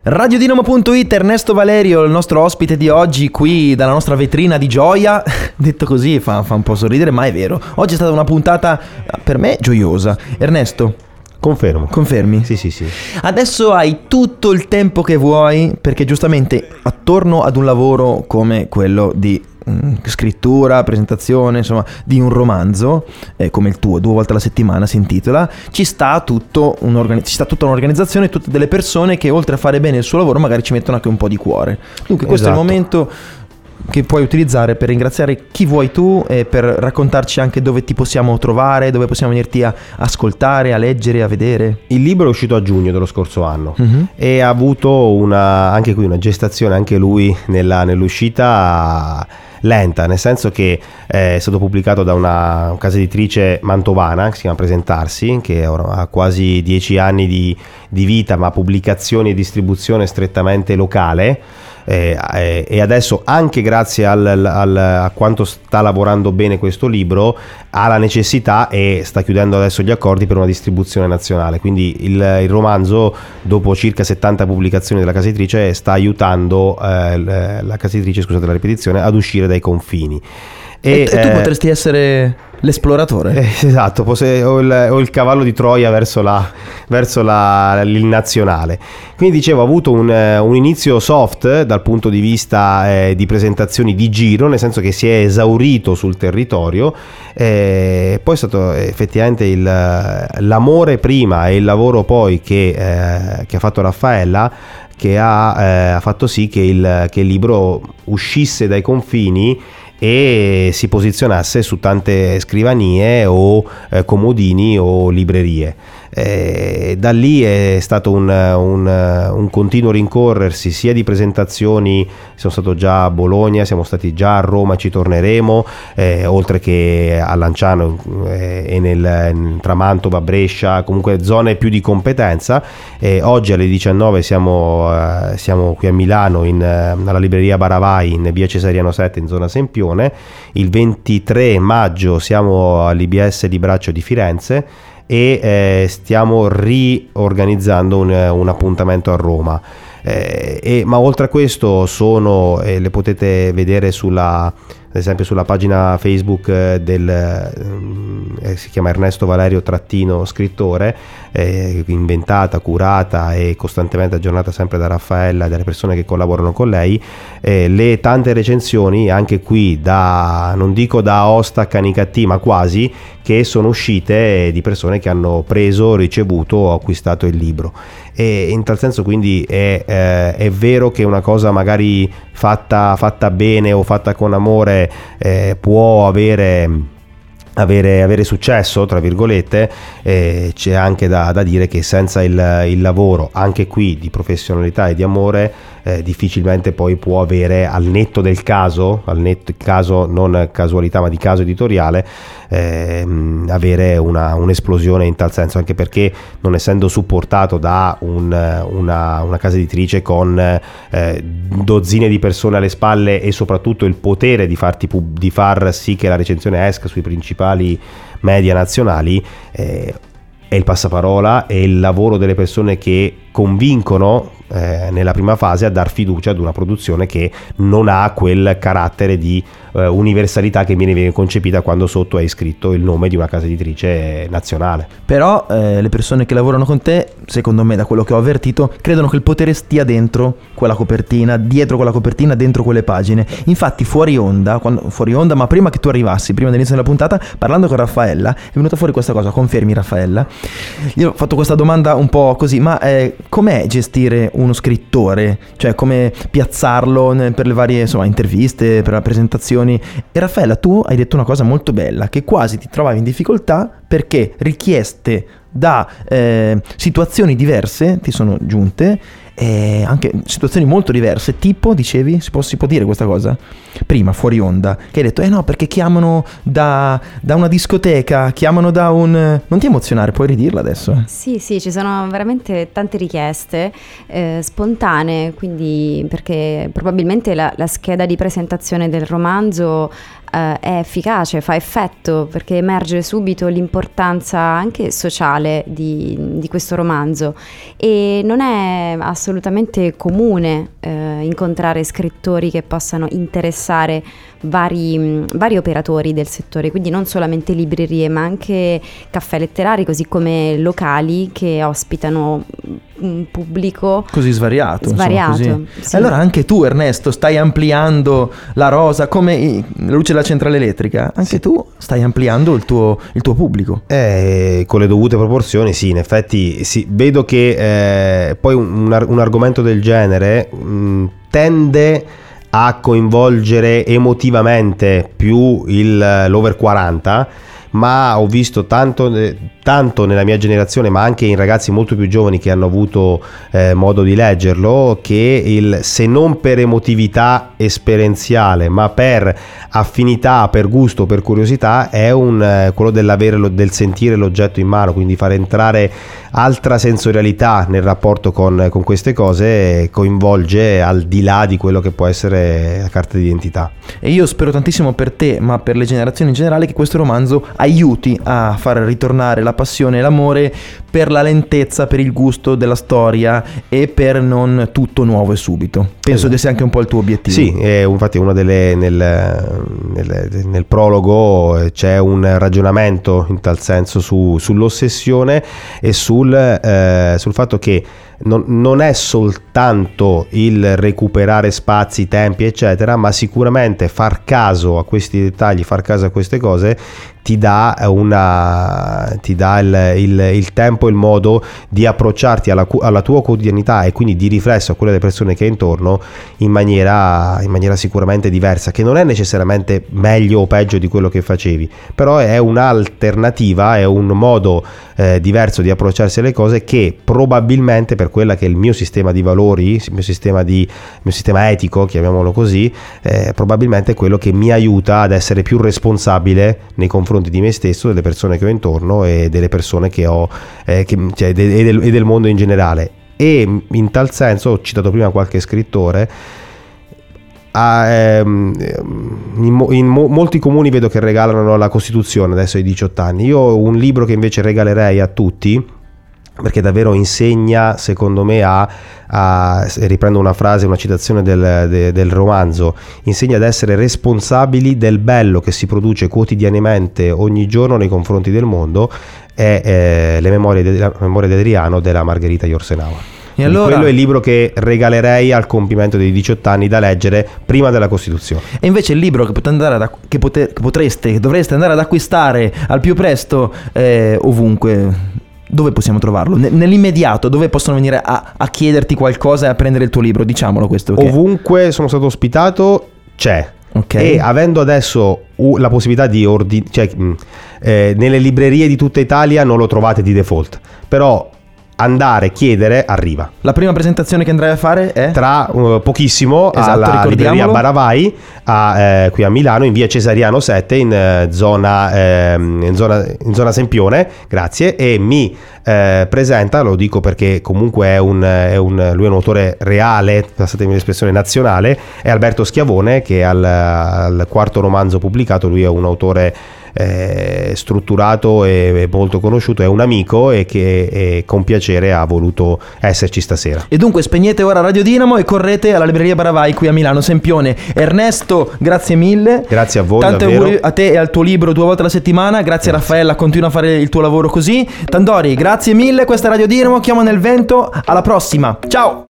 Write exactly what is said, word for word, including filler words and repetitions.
Radiodinamo punto it, Ernesto Valerio, il nostro ospite di oggi qui dalla nostra vetrina di gioia. Detto così fa, fa un po' sorridere, ma è vero. Oggi è stata una puntata per me gioiosa. Ernesto, confermo. Confermi? Sì, sì, sì. Adesso hai tutto il tempo che vuoi, perché giustamente attorno ad un lavoro come quello di scrittura, presentazione, insomma, di un romanzo eh, come il tuo, due volte alla settimana si intitola, ci sta tutto un'organ- ci sta tutta un'organizzazione, tutte delle persone che oltre a fare bene il suo lavoro magari ci mettono anche un po' di cuore. Dunque questo Esatto. è il momento che puoi utilizzare per ringraziare chi vuoi tu e per raccontarci anche dove ti possiamo trovare, dove possiamo venirti a ascoltare, a leggere, a vedere. Il libro è uscito a giugno dello scorso anno Mm-hmm. e ha avuto una, anche qui una gestazione, anche lui nella, nell'uscita lenta, nel senso che è stato pubblicato da una casa editrice mantovana che si chiama Presentarsi, che ha quasi dieci anni di, di vita, ma pubblicazione e distribuzione strettamente locale. Eh, eh, e adesso anche grazie al, al, a quanto sta lavorando bene questo libro ha la necessità e sta chiudendo adesso gli accordi per una distribuzione nazionale, quindi il, il romanzo dopo circa settanta pubblicazioni della casa editrice sta aiutando eh, la casa editrice, scusate la ripetizione, ad uscire dai confini. E, e tu eh, potresti essere l'esploratore. Eh, esatto, pose- ho, il, ho il cavallo di Troia verso, la, verso la, il nazionale. Quindi dicevo, ho avuto un, un inizio soft dal punto di vista eh, di presentazioni di giro, nel senso che si è esaurito sul territorio. Eh, poi è stato effettivamente il, l'amore prima e il lavoro poi che, eh, che ha fatto Raffaella che ha, eh, ha fatto sì che il, che il libro uscisse dai confini e si posizionasse su tante scrivanie o eh, comodini o librerie. Eh, da lì è stato un, un, un continuo rincorrersi sia di presentazioni, sono stato già a Bologna, siamo stati già a Roma, ci torneremo, eh, oltre che a Lanciano eh, e nel, tra Mantova, Brescia, comunque zone più di competenza. Eh, oggi alle diciannove siamo, eh, siamo qui a Milano in, alla libreria Baravai in via Cesariano sette in zona Sempione. Il ventitré maggio siamo all'I B S di Braccio di Firenze e eh, stiamo riorganizzando un, un appuntamento a Roma. Eh, e, ma oltre a questo sono, eh, le potete vedere sulla, ad esempio sulla pagina Facebook del, eh, si chiama Ernesto Valerio trattino scrittore, eh, inventata, curata e costantemente aggiornata sempre da Raffaella e dalle persone che collaborano con lei, eh, le tante recensioni anche qui da, non dico da Aosta a Canicattì, ma quasi, che sono uscite di persone che hanno preso, ricevuto o acquistato il libro. E in tal senso quindi è, eh, è vero che una cosa magari fatta, fatta bene o fatta con amore eh, può avere Avere, avere successo, tra virgolette, eh, c'è anche da, da dire che senza il, il lavoro, anche qui di professionalità e di amore, eh, difficilmente poi può avere, al netto del caso, al netto del caso non casualità ma di caso editoriale, eh, avere una, un'esplosione in tal senso, anche perché non essendo supportato da un, una, una casa editrice con eh, dozzine di persone alle spalle e soprattutto il potere di, farti, di far sì che la recensione esca sui principali media nazionali, eh, è il passaparola e il lavoro delle persone che convincono eh, nella prima fase a dar fiducia ad una produzione che non ha quel carattere di eh, universalità che viene, viene concepita quando sotto è iscritto il nome di una casa editrice nazionale. Però eh, le persone che lavorano con te, secondo me, da quello che ho avvertito, credono che il potere stia dentro quella copertina, dietro quella copertina, dentro quelle pagine. Infatti fuori onda, quando, fuori onda, ma prima che tu arrivassi, prima dell'inizio della puntata, parlando con Raffaella, è venuta fuori questa cosa. Confermi, Raffaella? Io ho fatto questa domanda un po' così, ma eh, com'è gestire uno scrittore? Cioè, come piazzarlo per le varie, insomma, interviste, per le presentazioni? E Raffaella, tu hai detto una cosa molto bella, che quasi ti trovavi in difficoltà perché richieste da eh, situazioni diverse ti sono giunte, e anche situazioni molto diverse, tipo, dicevi, si può, si può dire questa cosa? Prima, fuori onda, che hai detto, eh no, perché chiamano da, da una discoteca, chiamano da un... Non ti emozionare, puoi ridirla adesso? Sì, sì, ci sono veramente tante richieste eh, spontanee, quindi perché probabilmente la, la scheda di presentazione del romanzo Uh, è efficace, fa effetto, perché emerge subito l'importanza anche sociale di, di questo romanzo, e non è assolutamente assolutamente comune eh, incontrare scrittori che possano interessare vari, mh, vari operatori del settore, quindi non solamente librerie ma anche caffè letterari, così come locali che ospitano un pubblico così svariato, svariato insomma, così. Sì. Allora anche tu, Ernesto, stai ampliando la rosa come i- la luce della centrale elettrica, anche Sì. tu stai ampliando il tuo, il tuo pubblico. Eh, con le dovute proporzioni, sì, in effetti sì, vedo che eh, poi un, un ar- un argomento del genere mh, tende a coinvolgere emotivamente più il, l'over quaranta, ma ho visto tanto, tanto nella mia generazione, ma anche in ragazzi molto più giovani che hanno avuto eh, modo di leggerlo, che il, se non per emotività esperienziale ma per affinità, per gusto, per curiosità, è un, eh, quello dell'avere lo, del sentire l'oggetto in mano, quindi far entrare altra sensorialità nel rapporto con, con queste cose coinvolge al di là di quello che può essere la carta d'identità. E io spero tantissimo per te, ma per le generazioni in generale, che questo romanzo aiuti a far ritornare la passione e l'amore per la lentezza, per il gusto della storia e per non tutto nuovo e subito. Penso Esatto. che sia anche un po' il tuo obiettivo. Sì, è, infatti una delle, nel, nel, nel prologo c'è un ragionamento in tal senso su, sull'ossessione e sul, eh, sul fatto che non, non è soltanto il recuperare spazi, tempi eccetera, ma sicuramente far caso a questi dettagli, far caso a queste cose ti dà una ti dà il, il, il tempo e il modo di approcciarti alla, alla tua quotidianità e quindi di riflesso a quelle delle persone che hai intorno in maniera, in maniera sicuramente diversa, che non è necessariamente meglio o peggio di quello che facevi, però è un'alternativa, è un modo eh, diverso di approcciarsi alle cose che probabilmente per quella che è il mio sistema di valori, il mio sistema, di, il mio sistema etico, chiamiamolo così, eh, probabilmente è quello che mi aiuta ad essere più responsabile nei confronti di me stesso, delle persone che ho intorno e delle persone che ho, eh, che, cioè, de, e, del, e del mondo in generale. E in tal senso ho citato prima qualche scrittore. A, ehm, in, in mo, molti comuni vedo che regalano la Costituzione adesso ai diciotto anni. Io un libro che invece regalerei a tutti, perché davvero insegna, secondo me, a, a riprendo una frase, una citazione del, de, del romanzo, insegna ad essere responsabili del bello che si produce quotidianamente ogni giorno nei confronti del mondo, è eh, le memorie di la memoria di Adriano della Margherita Yourcenar. E allora, quello è il libro che regalerei al compimento dei diciotto anni da leggere prima della Costituzione. E invece il libro che, potete andare ad, che, pote, che potreste, che dovreste andare ad acquistare al più presto eh, ovunque, dove possiamo trovarlo? N- nell'immediato, dove possono venire a, a chiederti qualcosa e a prendere il tuo libro? Diciamolo questo. Che... Ovunque sono stato ospitato c'è. Okay. E avendo adesso uh, la possibilità di ordinare, cioè, mh, eh, nelle librerie di tutta Italia non lo trovate di default, però andare, chiedere, arriva. La prima presentazione che andrai a fare è? Tra uh, pochissimo, esatto, alla libreria ricordiamolo. Baravai a, eh, qui a Milano, in via Cesariano sette, in, eh, zona, eh, in, zona, in zona Sempione, grazie, e mi eh, presenta, lo dico perché comunque è un, è un, lui è un autore reale, passatemi l'espressione, nazionale, è Alberto Schiavone, che al, al quarto romanzo pubblicato, lui è un autore Eh, strutturato e molto conosciuto, è un amico e che e con piacere ha voluto esserci stasera. E dunque spegnete ora Radio Dinamo e correte alla libreria Baravai qui a Milano Sempione. Ernesto, grazie mille. Grazie a voi, tanti davvero. auguri a te e al tuo libro due volte alla settimana. Grazie, grazie. Raffaella, continua a fare il tuo lavoro così. Tandori, grazie mille. Questa è Radio Dinamo, Chiamo nel vento. Alla prossima, ciao.